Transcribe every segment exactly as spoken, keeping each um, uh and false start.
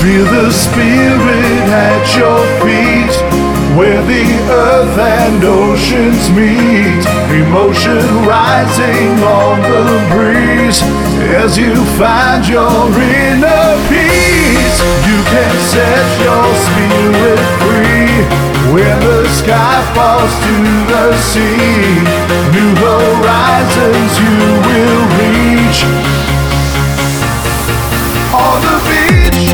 Feel the spirit at your feet, where the earth and oceans meet. Emotion rising on the breeze as you find your inner peace. You can set your spirit free when the sky falls to the sea. New horizons you will reach on the beach.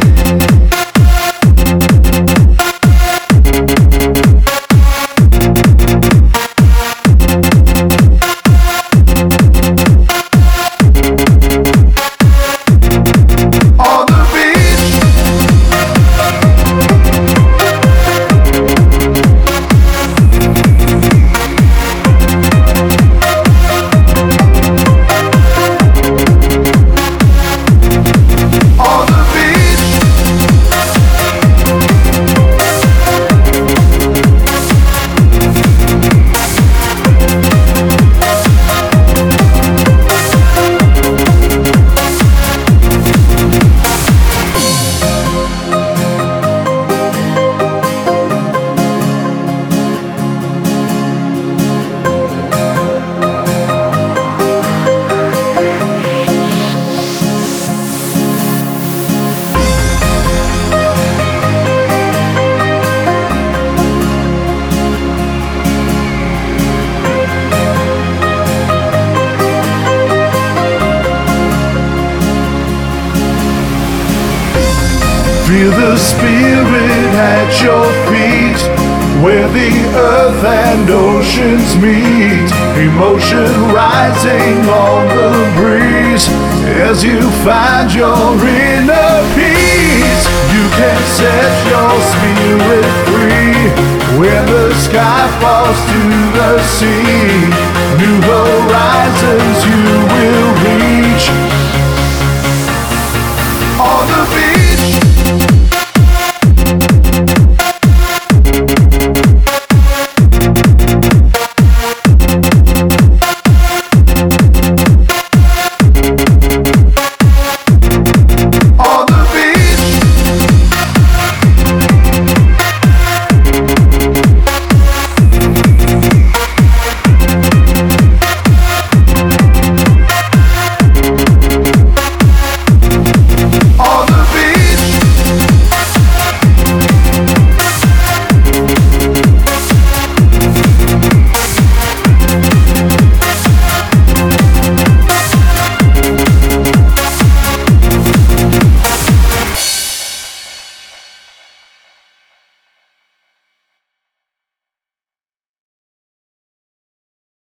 Feel the spirit at your feet, where the earth and oceans meet. Emotion rising on the breeze as you find your inner peace. You can set your spirit free when the sky falls to the sea. New horizons you will reach